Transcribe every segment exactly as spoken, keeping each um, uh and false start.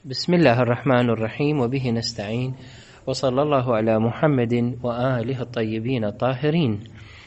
بسم الله الرحمن الرحيم، وبه نستعين، وصلى الله على محمد وآله الطيبين الطاهرين.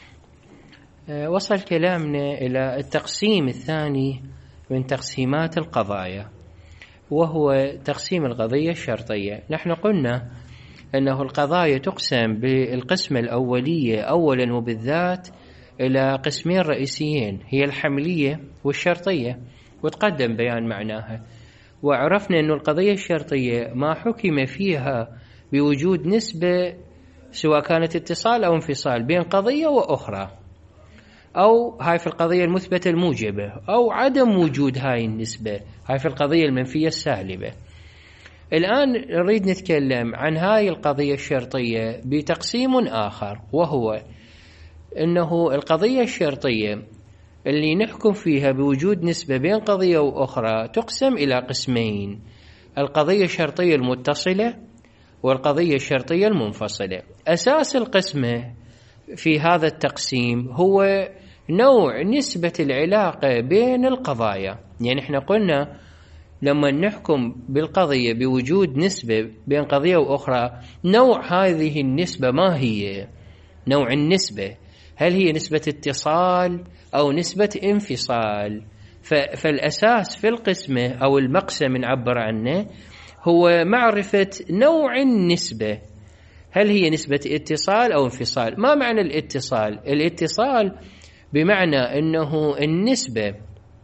وصل كلامنا إلى التقسيم الثاني من تقسيمات القضايا، وهو تقسيم القضية الشرطية. نحن قلنا أنه القضايا تقسم بالقسمة الأولية أولا وبالذات إلى قسمين رئيسيين، هي الحملية والشرطية، وتقدم بيان معناها. وعرفنا أن القضية الشرطية ما حكم فيها بوجود نسبة، سواء كانت اتصال أو انفصال بين قضية وأخرى، أو هاي في القضية المثبتة الموجبة، أو عدم وجود هاي النسبة، هاي في القضية المنفية السالبة. الآن نريد نتكلم عن هاي القضية الشرطية بتقسيم آخر، وهو أنه القضية الشرطية اللي نحكم فيها بوجود نسبة بين قضية وأخرى تقسم إلى قسمين: القضية الشرطية المتصلة والقضية الشرطية المنفصلة. أساس القسمة في هذا التقسيم هو نوع نسبة العلاقة بين القضايا. يعني احنا قلنا لما نحكم بالقضية بوجود نسبة بين قضية وأخرى، نوع هذه النسبة ما هي؟ نوع النسبة هل هي نسبة اتصال أو نسبة انفصال؟ فالأساس في القسمة أو المقسم نعبر عنه هو معرفة نوع النسبة، هل هي نسبة اتصال أو انفصال. ما معنى الاتصال؟ الاتصال بمعنى أنه النسبة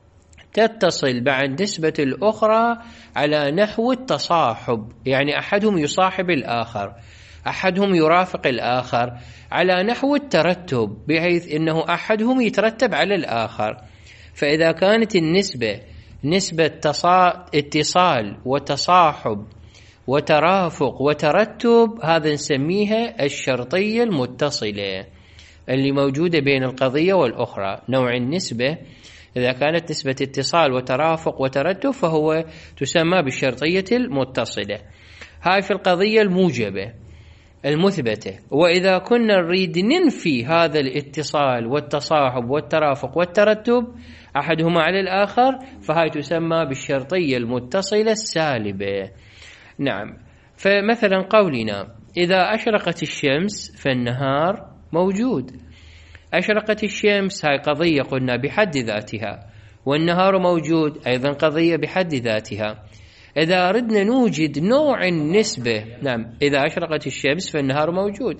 تتصل بعد نسبة الأخرى على نحو التصاحب، يعني أحدهم يصاحب الآخر، أحدهم يرافق الآخر، على نحو الترتب، بحيث أنه أحدهم يترتب على الآخر. فإذا كانت النسبة نسبة تصا... اتصال وتصاحب وترافق وترتب، هذا نسميها الشرطية المتصلة اللي موجودة بين القضية والأخرى. نوع النسبة إذا كانت نسبة اتصال وترافق وترتب فهو تسمى بالشرطية المتصلة. هاي في القضية الموجبة المثبتة. وإذا كنا نريد ننفي هذا الاتصال والتصاحب والترافق والترتب أحدهما على الآخر، فهاي تسمى بالشرطية المتصلة السالبة. نعم، فمثلا قولنا إذا أشرقت الشمس فالنهار موجود. أشرقت الشمس هاي قضية قلنا بحد ذاتها، والنهار موجود أيضا قضية بحد ذاتها. إذا أردنا نوجد نوع النسبة، نعم، إذا أشرقت الشمس فالنهار موجود.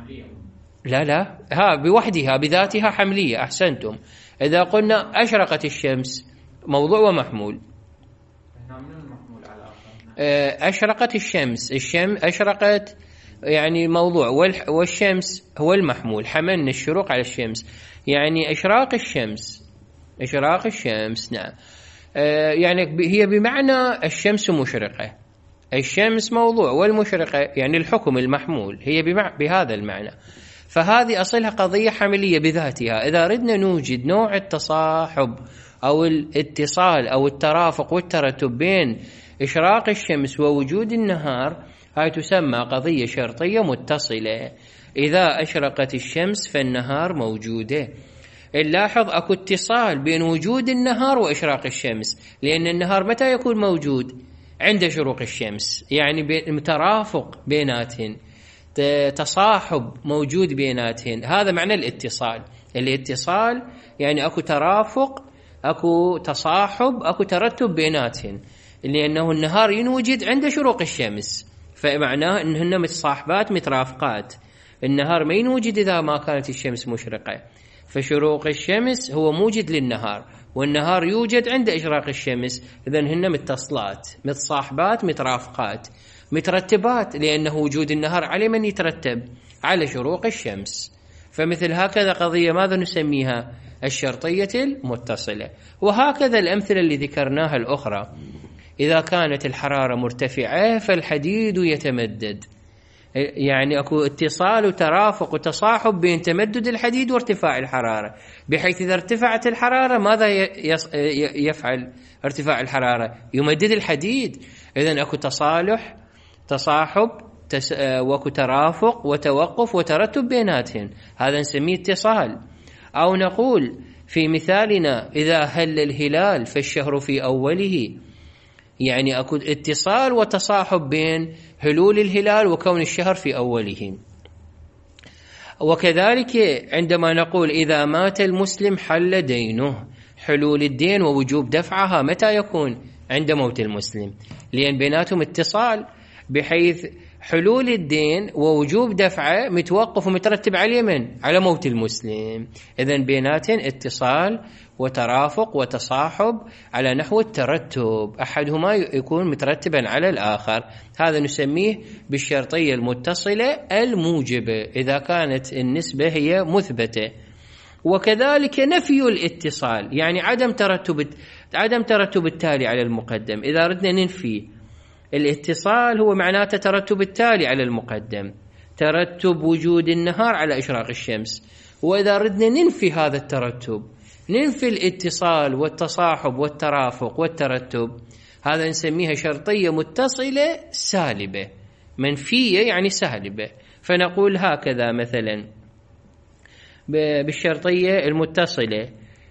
لا لا ها بوحدها بذاتها حملية، أحسنتم. إذا قلنا أشرقت الشمس موضوع ومحمول. أشرقت الشمس، الشمس أشرقت يعني موضوع، والشمس هو المحمول، حملنا الشروق على الشمس، يعني إشراق الشمس، إشراق الشمس. نعم، يعني هي بمعنى الشمس مشرقة، الشمس موضوع، والمشرقة يعني الحكم المحمول، هي بهذا المعنى. فهذه أصلها قضية حملية بذاتها. إذا ردنا نوجد نوع التصاحب أو الاتصال أو الترافق والترتب بين إشراق الشمس ووجود النهار، هاي تسمى قضية شرطية متصلة. إذا أشرقت الشمس فالنهار موجودة. نلاحظ أكو اتصال بين وجود النهار وإشراق الشمس، لأن النهار متى يكون موجود؟ عند شروق الشمس، يعني ترافق بيناتهن، تصاحب موجود بيناتهن. هذا معنى الاتصال. الاتصال يعني أكو ترافق، أكو تصاحب، أكو ترتب بيناتهن، لأنه النهار ينوجد عند شروق الشمس، فمعناه أنهن متصاحبات مترافقات. النهار ما ينوجد إذا ما كانت الشمس مشرقة، فشروق الشمس هو موجد للنهار، والنهار يوجد عند إشراق الشمس، إذن هن متصلات، متصاحبات، مترافقات، مترتبات، لأنه وجود النهار على من يترتب؟ على شروق الشمس. فمثل هكذا قضية ماذا نسميها؟ الشرطية المتصلة. وهكذا الأمثلة اللي ذكرناها الأخرى، إذا كانت الحرارة مرتفعة فالحديد يتمدد، يعني أكو اتصال وترافق وتصاحب بين تمدد الحديد وارتفاع الحرارة، بحيث إذا ارتفعت الحرارة ماذا يفعل ارتفاع الحرارة؟ يمدد الحديد. إذن أكو تصالح، تصاحب، وأكو ترافق وتوقف وترتب بيناتهم، هذا نسميه اتصال. أو نقول في مثالنا إذا هل الهلال فالشهر في أوله، يعني أكو اتصال وتصاحب بين حلول الهلال وكون الشهر في أوله. وكذلك عندما نقول إذا مات المسلم حل دينه، حلول الدين ووجوب دفعها متى يكون؟ عند موت المسلم، لأن بيناتهم اتصال بحيث حلول الدين ووجوب دفعه متوقف ومترتب على من؟ على موت المسلم. إذن بيناتهم اتصال وترافق وتصاحب على نحو الترتب، أحدهما يكون مترتبا على الآخر. هذا نسميه بالشرطية المتصلة الموجبة إذا كانت النسبة هي مثبتة. وكذلك نفي الاتصال، يعني عدم ترتب عدم ترتب التالي على المقدم. إذا ردنا ننفي الاتصال هو معناته ترتب التالي على المقدم، ترتب وجود النهار على إشراق الشمس. وإذا ردنا ننفي هذا الترتب، ننفي الاتصال والتصاحب والترافق والترتب، هذا نسميها شرطية متصلة سالبة. منفية يعني سالبة. فنقول هكذا مثلا بالشرطية المتصلة: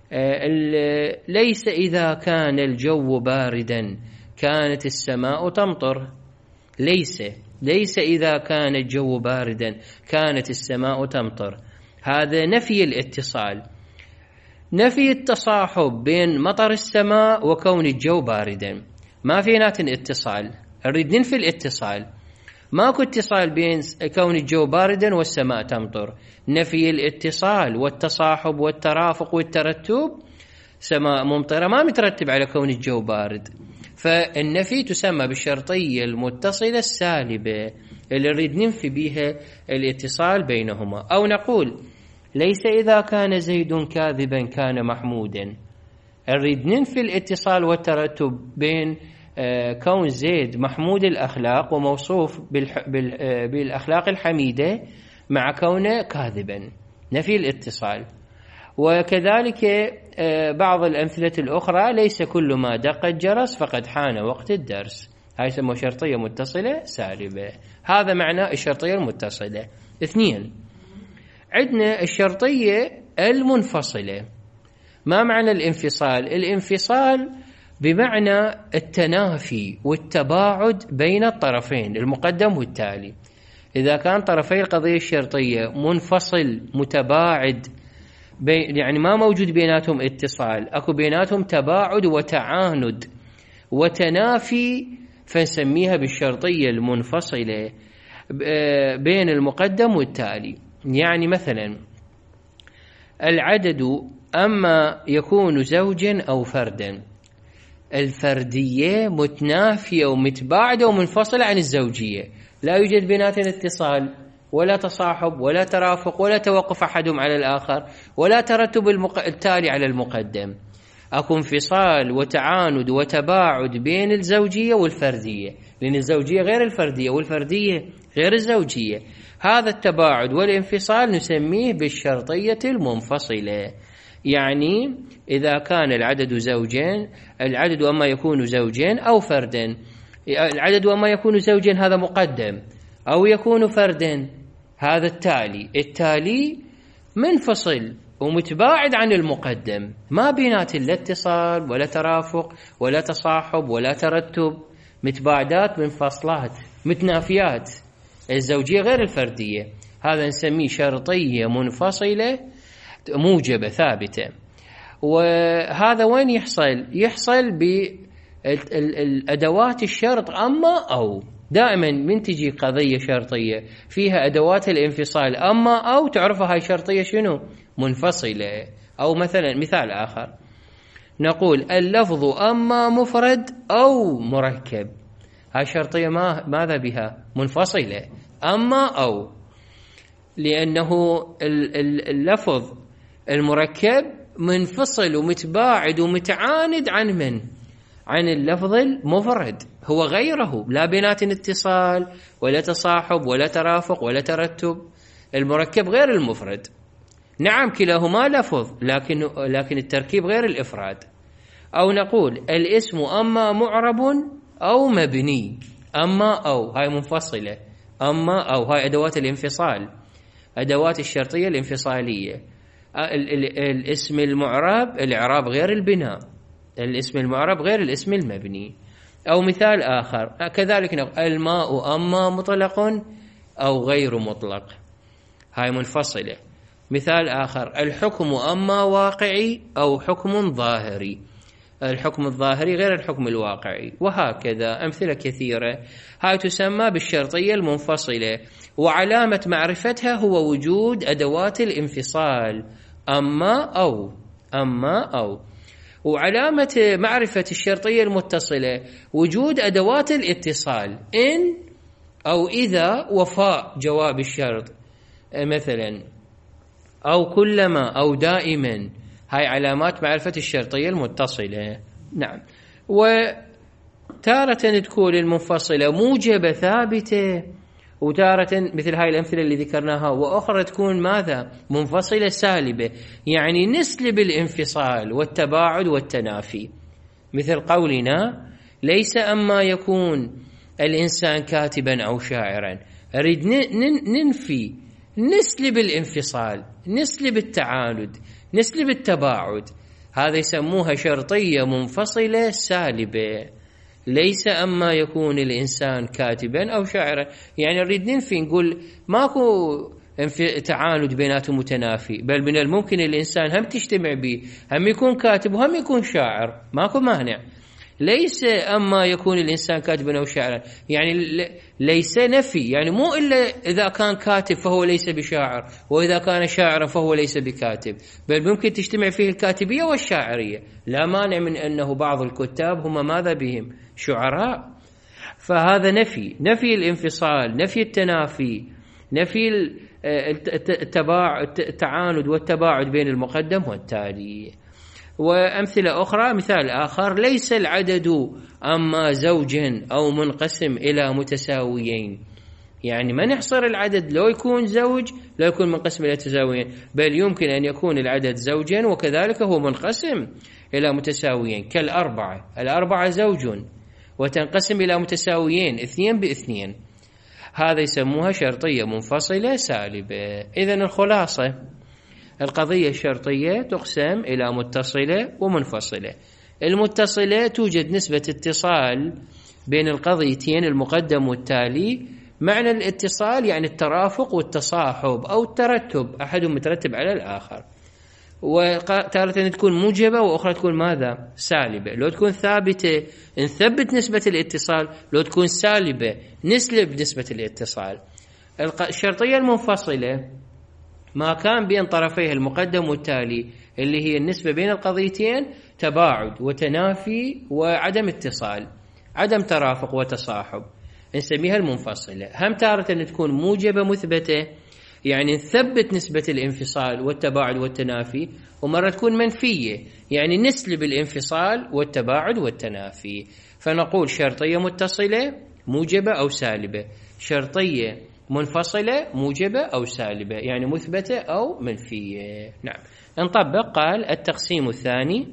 ليس إذا كان الجو باردا كانت السماء تمطر. ليس ليس إذا كان الجو باردا كانت السماء تمطر، هذا نفي الاتصال. نفي التصاحب بين مطر السماء وكون الجو باردا، ما فينات اتصال، نريد ننفي الاتصال. ماكو اتصال بين كون الجو باردا والسماء تمطر. نفي الاتصال والتصاحب والترافق والترتب، سماء ممطرة ما مترتب على كون الجو بارد. فالنفي تسمى بالشرطية المتصلة السالبة اللي نريد ننفي بها الاتصال بينهما. أو نقول ليس إذا كان زيد كاذبا كان محمودا، نريد ننفي الاتصال والترتب بين كون زيد محمود الأخلاق وموصوف بالأخلاق الحميدة مع كونه كاذبا، نفي الاتصال. وكذلك بعض الأمثلة الأخرى: ليس كل ما دق الجرس فقد حان وقت الدرس، هاي يسمى شرطية متصلة سالبة. هذا معنى الشرطية المتصلة. اثنين، عندنا الشرطية المنفصلة. ما معنى الانفصال؟ الانفصال بمعنى التنافي والتباعد بين الطرفين المقدم والتالي. إذا كان طرفي القضية الشرطية منفصل متباعد، يعني ما موجود بيناتهم اتصال، أكو بيناتهم تباعد وتعاند وتنافي، فنسميها بالشرطية المنفصلة بين المقدم والتالي. يعني مثلا العدد أما يكون زوجا أو فردا، الفردية متنافية ومتباعدة ومنفصلة عن الزوجية، لا يوجد بيناتهم اتصال ولا تصاحب ولا ترافق ولا توقف أحدهم على الآخر ولا ترتب التالي على المقدم. أكو انفصال وتعاند وتباعد بين الزوجية والفردية، لأن الزوجية غير الفردية والفردية غير الزوجية. هذا التباعد والانفصال نسميه بالشرطية المنفصلة. يعني إذا كان العدد زوجين، العدد أما يكون زوجين أو فردا، العدد أما يكون زوجين هذا مقدم، أو يكون فردا هذا التالي. التالي منفصل ومتباعد عن المقدم، ما بينات لا اتصال ولا ترافق ولا تصاحب ولا ترتب، متباعدات منفصلات متنافيات، الزوجية غير الفردية. هذا نسميه شرطية منفصلة موجبة ثابتة. وهذا وين يحصل؟ يحصل بالأدوات الشرط أما أو. دائما من تجي قضية شرطية فيها أدوات الانفصال أما أو، تعرفها هاي شرطية شنو؟ منفصلة. أو مثلا مثال آخر نقول اللفظ أما مفرد أو مركب، هاي شرطية ما ماذا بها؟ منفصلة. أما أو، لأنه اللفظ المركب منفصل ومتباعد ومتعاند عن من؟ عن اللفظ المفرد، هو غيره، لا بينات اتصال ولا تصاحب ولا ترافق ولا ترتب. المركب غير المفرد، نعم كلاهما لفظ لكن لكن التركيب غير الإفراد. أو نقول الاسم أما معرب أو مبني، أما أو هاي منفصلة، أما أو هاي أدوات الانفصال، أدوات الشرطية الانفصالية. الاسم المعرب الإعراب غير البناء، الاسم المعرب غير الاسم المبني. أو مثال آخر كذلك نقول الماء أما مطلق أو غير مطلق، هاي منفصلة. مثال آخر الحكم أما واقعي أو حكم ظاهري، الحكم الظاهري غير الحكم الواقعي، وهكذا أمثلة كثيرة. هاي تسمى بالشرطية المنفصلة، وعلامة معرفتها هو وجود أدوات الانفصال أما أو أما أو، وعلامة معرفة الشرطية المتصلة وجود أدوات الاتصال إن أو إذا وفاء جواب الشرط مثلا، أو كلما أو دائما. هاي علامات معرفة الشرطية المتصلة. نعم. وتارة تكون المنفصلة موجبة ثابتة، وتارة مثل هاي الأمثلة اللي ذكرناها، وأخرى تكون ماذا؟ منفصلة سالبة، يعني نسلب الانفصال والتباعد والتنافي، مثل قولنا ليس أما يكون الإنسان كاتبا أو شاعرا، أريد ننفي، نسلب الانفصال، نسلب التعاند، نسلب التباعد. هذا يسموها شرطية منفصلة سالبة. ليس أما يكون الإنسان كاتبا أو شاعرا، يعني نريد ننفي، نقول ماكو تعاند بيناتهم متنافي، بل من الممكن الإنسان هم تجتمع به، هم يكون كاتب وهم يكون شاعر، ماكو مانع. ليس أما يكون الإنسان كاتبا أو شاعرا، يعني ليس نفي، يعني مو إلا إذا كان كاتب فهو ليس بشاعر، وإذا كان شاعرا فهو ليس بكاتب، بل ممكن تجتمع فيه الكاتبية والشاعرية. لا مانع من أنه بعض الكتاب هم ماذا بهم؟ شعراء. فهذا نفي، نفي الانفصال، نفي التنافي، نفي التعاند والتباعد بين المقدم والتالي. وأمثلة أخرى، مثال آخر ليس العدد أما زوج أو منقسم إلى متساويين، يعني ما نحصر العدد لو يكون زوج لو يكون منقسم إلى متساويين، بل يمكن أن يكون العدد زوجا وكذلك هو منقسم إلى متساويين، كالأربعة، الأربعة زوج وتنقسم إلى متساويين اثنين باثنين. هذا يسموها شرطية منفصلة سالبة. إذن الخلاصة، القضية الشرطية تقسم إلى متصلة ومنفصلة. المتصلة توجد نسبة اتصال بين القضيتين المقدم والتالي. معنى الاتصال يعني الترافق والتصاحب أو الترتب، أحدهم مترتب على الآخر. وتارة تكون موجبة وأخرى تكون ماذا؟ سالبة. لو تكون ثابتة نثبت نسبة الاتصال، لو تكون سالبة نسلب نسبة الاتصال. الشرطية المنفصلة ما كان بين طرفيه المقدم والتالي اللي هي النسبة بين القضيتين تباعد وتنافي وعدم اتصال، عدم ترافق وتصاحب، نسميها المنفصلة. هم تارة تكون موجبة مثبتة، يعني نثبت نسبة الانفصال والتباعد والتنافي، ومرة تكون منفية، يعني نسلب الانفصال والتباعد والتنافي. فنقول شرطية متصلة موجبة أو سالبة، شرطية منفصلة موجبة أو سالبة، يعني مثبتة أو منفية. نعم. نطبق. قال التقسيم الثاني،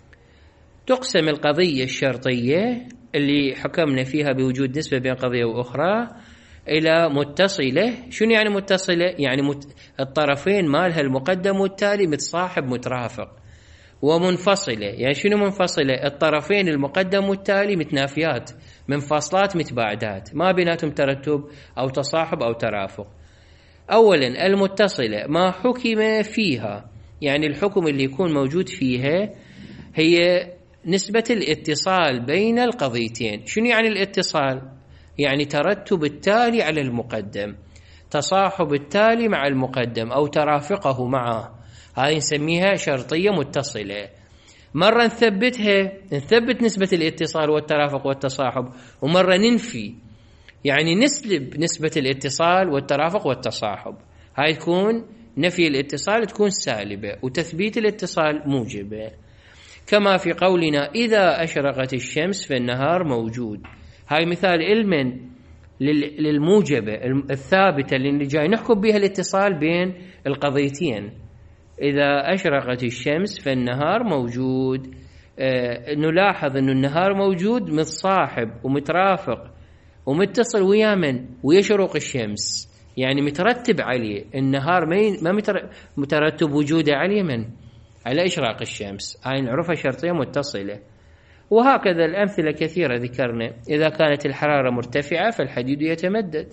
تقسم القضية الشرطية اللي حكمنا فيها بوجود نسبة بين قضية وأخرى إلى متصلة. شنو يعني متصلة؟ يعني مت... الطرفين مالها المقدم والتالي متصاحب مترافق. ومنفصلة يعني شنو منفصلة؟ الطرفين المقدم والتالي متنافيات، منفصلات متباعدات، ما بيناتهم ترتب أو تصاحب أو ترافق. أولا المتصلة ما حكم فيها، يعني الحكم اللي يكون موجود فيها هي نسبة الاتصال بين القضيتين. شنو يعني الاتصال؟ يعني ترتب التالي على المقدم، تصاحب التالي مع المقدم أو ترافقه معه، هاي نسميها شرطية متصلة. مرة نثبتها، نثبت نسبة الاتصال والترافق والتصاحب، ومرة ننفي، يعني نسلب نسبة الاتصال والترافق والتصاحب. هاي تكون نفي الاتصال تكون سالبة، وتثبيت الاتصال موجبة. كما في قولنا إذا أشرقت الشمس فالنهار موجود. هاي مثال علما للموجبة الثابتة اللي جاي نحكم بها الاتصال بين القضيتين. إذا أشرقت الشمس فالنهار موجود. آه نلاحظ أن النهار موجود متصاحب ومترافق ومتصل ويا من؟ ويشرق الشمس، يعني مترتب عليه النهار، ما مترتب وجوده عليه من؟ على إشراق الشمس. هاي نعرفها شرطية متصلة. وهكذا الأمثلة كثيرة ذكرنا. إذا كانت الحرارة مرتفعة فالحديد يتمدد.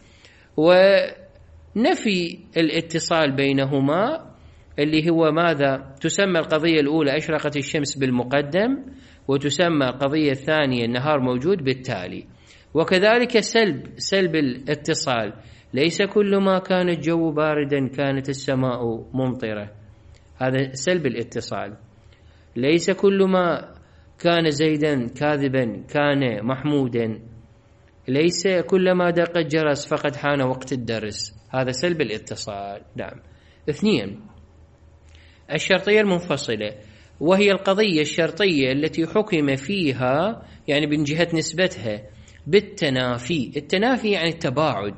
ونفي الاتصال بينهما اللي هو ماذا؟ تسمى القضية الأولى أشرقت الشمس بالمقدم، وتسمى القضية الثانية النهار موجود بالتالي. وكذلك سلب سلب الاتصال، ليس كل ما كان الجو باردا كانت السماء ممطرة، هذا سلب الاتصال. ليس كل ما كان زيدا كاذبا كان محمودا، ليس كلما دق الجرس فقد حان وقت الدرس، هذا سلب الاتصال. نعم. اثنين، الشرطية المنفصلة، وهي القضية الشرطية التي حكم فيها يعني من جهة نسبتها بالتنافي. التنافي يعني التباعد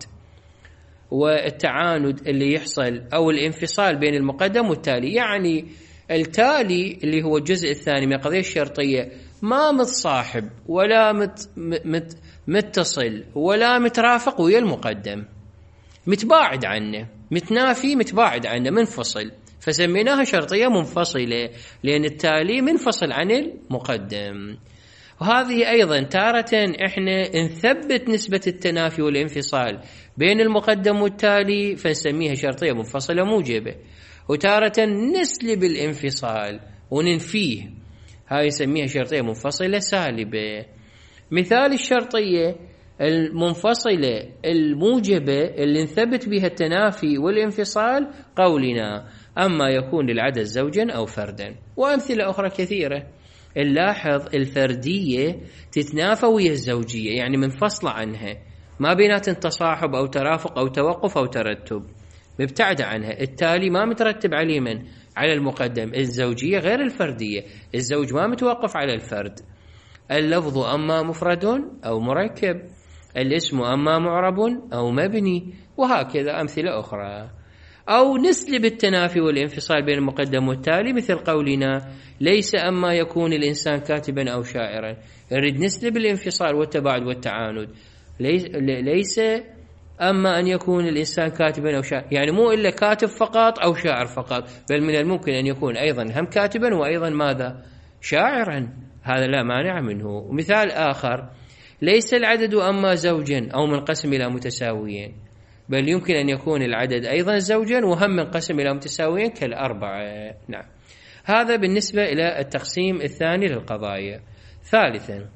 والتعاند اللي يحصل، أو الانفصال بين المقدم والتالي. يعني التالي اللي هو الجزء الثاني من القضية الشرطية ما متصاحب ولا مت مت متصل ولا مترافق ويا المقدم، متباعد عنه، متنافي متباعد عنه، منفصل، فسميناها شرطية منفصلة لأن التالي منفصل عن المقدم. وهذه أيضا تارة إحنا نثبت نسبة التنافي والانفصال بين المقدم والتالي فنسميها شرطية منفصلة موجبة، وتارة نسلب الانفصال وننفيه، هاي نسميها شرطية منفصلة سالبة. مثال الشرطية المنفصلة الموجبة اللي نثبت بها التنافي والانفصال قولنا أما يكون للعدد زوجا أو فردا. وأمثلة أخرى كثيرة. نلاحظ الفردية تتنافى ويا الزوجية، يعني منفصلة عنها، ما بينات تصاحب أو ترافق أو توقف أو ترتب، مبتعدة عنها. التالي ما مترتب عليه من على المقدم. الزوجية غير الفردية، الزوج ما متوقف على الفرد. اللفظ أما مفرد أو مركب، الاسم أما معرب أو مبني، وهكذا أمثلة أخرى. أو نسلب التنافي والانفصال بين المقدم والتالي مثل قولنا ليس أما يكون الإنسان كاتبا أو شاعرا، نريد نسلب الانفصال والتباعد والتعاند. ليس أما أن يكون الإنسان كاتبا أو شاعرا، يعني مو إلا كاتب فقط أو شاعر فقط، بل من الممكن أن يكون أيضا هم كاتبا وأيضا ماذا؟ شاعرا، هذا لا مانع منه. مثال آخر ليس العدد أما زوجا أو منقسم إلى متساويين، بل يمكن أن يكون العدد أيضا زوجا وهم منقسم إلى متساويين كالأربعة. نعم. هذا بالنسبة إلى التقسيم الثاني للقضايا. ثالثا،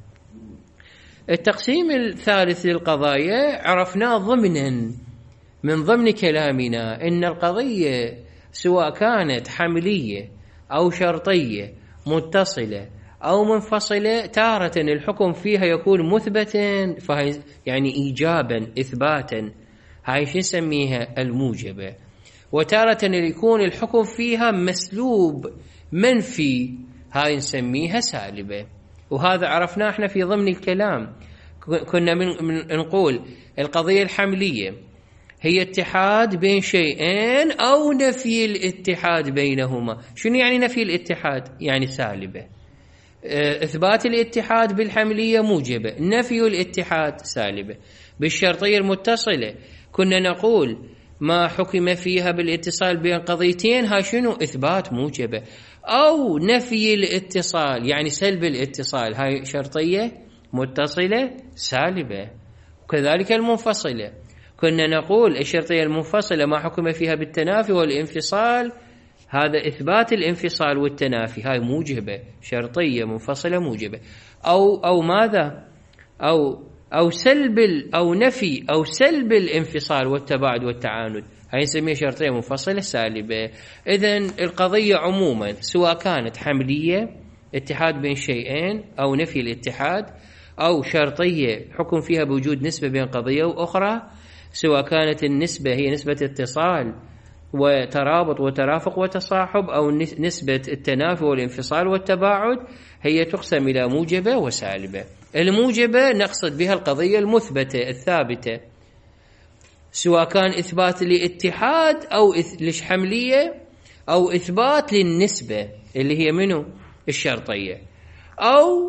التقسيم الثالث للقضايا عرفناه ضمنا من ضمن كلامنا أن القضية سواء كانت حملية أو شرطية متصلة أو منفصلة، تارة الحكم فيها يكون مثبتا، فهي يعني إيجابا إثباتا، هاي شو نسميها؟ الموجبة. وتارة يكون الحكم فيها مسلوب منفي، هاي نسميها سالبة. وهذا عرفناه احنا في ضمن الكلام. كنا من من نقول القضية الحملية هي اتحاد بين شيئين أو نفي الاتحاد بينهما. شنو يعني نفي الاتحاد؟ يعني سالبة. إثبات الاتحاد بالحملية موجبة، نفي الاتحاد سالبة. بالشرطية المتصلة كنا نقول ما حكم فيها بالاتصال بين قضيتين، ها شنو؟ إثبات موجبة. أو نفي الاتصال يعني سلب الاتصال، هاي شرطية متصلة سالبة. وكذلك المنفصلة كنا نقول الشرطية المنفصلة ما حكم فيها بالتنافي والانفصال، هذا إثبات الانفصال والتنافي، هاي موجبة، شرطية منفصلة موجبة. أو أو ماذا؟ أو أو سلب أو نفي أو سلب الانفصال والتباعد والتعاند، هاي نسميها شرطية منفصلة سالبة. إذن القضية عموما سواء كانت حملية اتحاد بين شيئين أو نفي الاتحاد، أو شرطية حكم فيها بوجود نسبة بين قضية وأخرى، سواء كانت النسبة هي نسبة اتصال وترابط وترافق وتصاحب، أو نسبة التنافي والانفصال والتباعد، هي تقسم إلى موجبة وسالبة. الموجبة نقصد بها القضية المثبتة الثابتة، سواء كان إثبات لاتحاد أو للحملية أو إثبات للنسبة اللي هي منه الشرطية، أو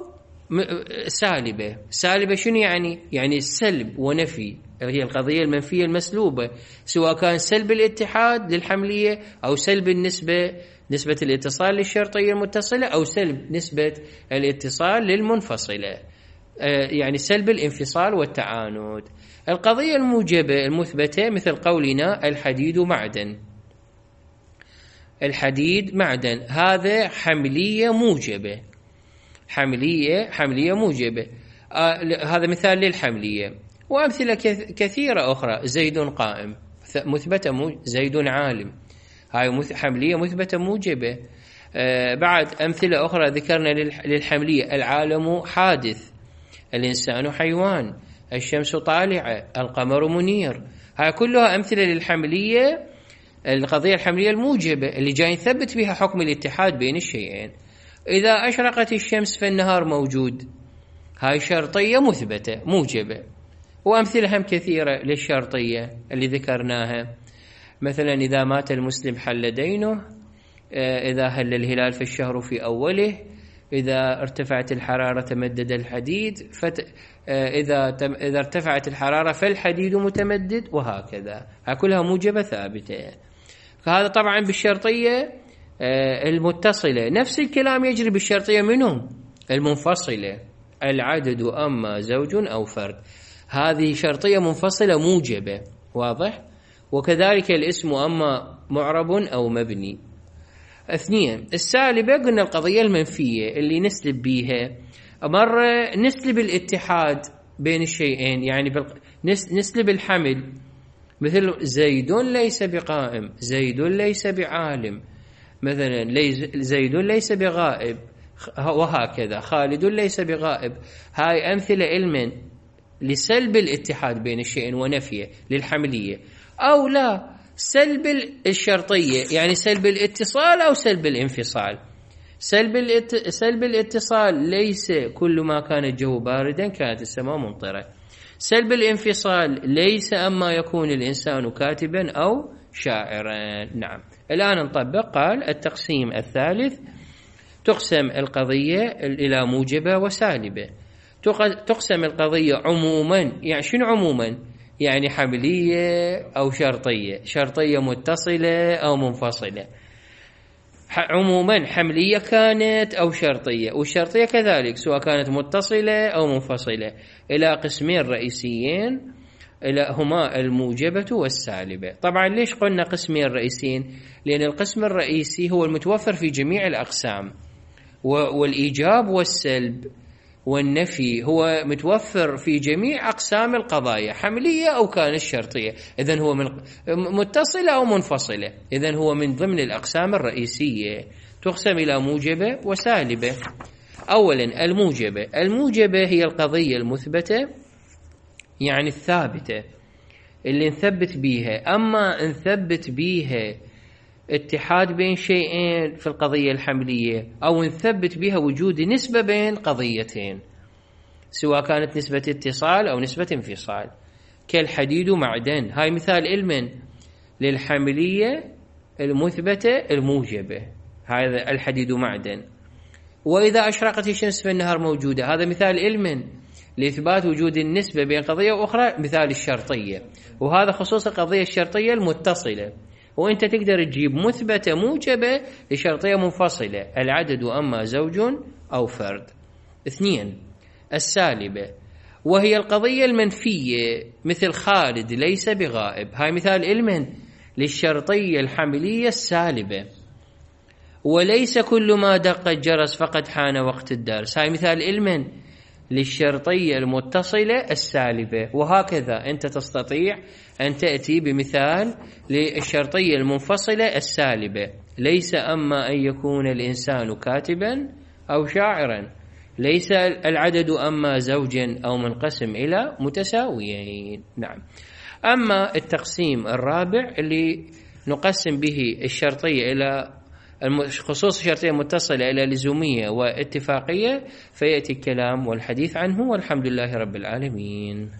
سالبة. سالبة شنو يعني؟ يعني سلب ونفي، هي القضية المنفية المسلوبة، سواء كان سلب الاتحاد للحملية أو سلب النسبة، نسبة الاتصال للشرطية المتصلة، أو سلب نسبة الاتصال للمنفصلة، يعني سلب الانفصال والتعاند. القضية الموجبة المثبتة مثل قولنا الحديد معدن. الحديد معدن هذا حملية موجبة، حملية حملية موجبة. آه هذا مثال للحملية، وأمثلة كثيرة أخرى. زيد قائم مثبتة موجبة. زيد عالم، هاي حملية مثبتة موجبة. آه بعد أمثلة أخرى ذكرنا للحملية: العالم حادث، الإنسان حيوان، الشمس طالعة، القمر منير. هاي كلها أمثلة للحملية، القضية الحملية الموجبة اللي جاي نثبت بها حكم الاتحاد بين الشيئين. إذا أشرقت الشمس فالنهار موجود، هاي شرطية مثبتة موجبة. وأمثلة هم كثيرة للشرطية اللي ذكرناها، مثلا إذا مات المسلم حل دينه، إذا هل الهلال فالشهر في أوله، إذا ارتفعت الحرارة تمدد الحديد، فت... إذا تم... إذا ارتفعت الحرارة فالحديد متمدد، وهكذا. ها كلها موجبة ثابتة. فهذا طبعا بالشرطية المتصلة. نفس الكلام يجري بالشرطية منهم المنفصلة: العدد أما زوج أو فرد، هذه شرطية منفصلة موجبة، واضح؟ وكذلك الاسم أما معرب أو مبني. اثنين، السالبة قلنا القضية المنفية اللي نسلب بيها، مرة نسلب الاتحاد بين الشيئين، يعني نسلب الحمل، مثل زيد ليس بقائم، زيد ليس بعالم، مثلا زيد ليس بغائب، وهكذا. خالد ليس بغائب. هاي أمثلة علما لسلب الاتحاد بين الشيئين ونفيه للحملية. أو لا، سلب الشرطية، يعني سلب الاتصال أو سلب الانفصال. سلب الات... سلب الاتصال: ليس كل ما كان الجو باردا كانت السماء ممطرة. سلب الانفصال: ليس أما يكون الإنسان كاتبا أو شاعرا. نعم. الآن نطبق. قال التقسيم الثالث: تقسم القضية إلى موجبة وسالبة. تقسم القضية عموما، يعني شنو عموما؟ يعني حملية أو شرطية، شرطية متصلة أو منفصلة. عموما حملية كانت أو شرطية، والشرطية كذلك سواء كانت متصلة أو منفصلة، إلى قسمين رئيسيين، إلى هما الموجبة والسالبة. طبعا ليش قلنا قسمين رئيسيين؟ لأن القسم الرئيسي هو المتوفر في جميع الأقسام، والإيجاب والسلب والنفي هو متوفر في جميع أقسام القضايا، حملية أو كانت شرطية. إذن هو من متصلة أو منفصلة، إذن هو من ضمن الأقسام الرئيسية. تقسم إلى موجبة وسالبة. أولا الموجبة. الموجبة هي القضية المثبتة، يعني الثابتة اللي نثبت بيها. أما نثبت بيها اتحاد بين شيئين في القضية الحملية، أو نثبت بها وجود نسبة بين قضيتين، سواء كانت نسبة اتصال أو نسبة انفصال، كالحديد معدن. هاي مثال علما للحملية المثبتة الموجبة، هذا الحديد معدن. وإذا أشرقت الشمس فالنهار موجودة، هذا مثال علما لإثبات وجود النسبة بين قضية وأخرى، مثال الشرطية. وهذا خصوص القضية الشرطية المتصلة. وانت تقدر تجيب مثبتة موجبة لشرطية منفصلة: العدد أما زوج أو فرد. اثنين، السالبة، وهي القضية المنفية، مثل خالد ليس بغائب. هاي مثال علما للشرطية الحملية السالبة. وليس كل ما دق الجرس فقد حان وقت الدرس. هاي مثال علما للشرطية المتصلة السالبة. وهكذا أنت تستطيع أن تأتي بمثال للشرطية المنفصلة السالبة: ليس أما أن يكون الإنسان كاتبا أو شاعرا. ليس العدد أما زوجا أو منقسم إلى متساويين. نعم. أما التقسيم الرابع اللي نقسم به الشرطية إلى خصوص الشرطية متصلة إلى لزومية واتفاقية، فيأتي الكلام والحديث عنه، والحمد لله رب العالمين.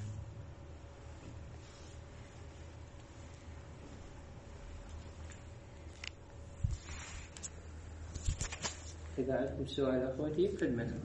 إذا عندكم سؤال أخوتي خدمة.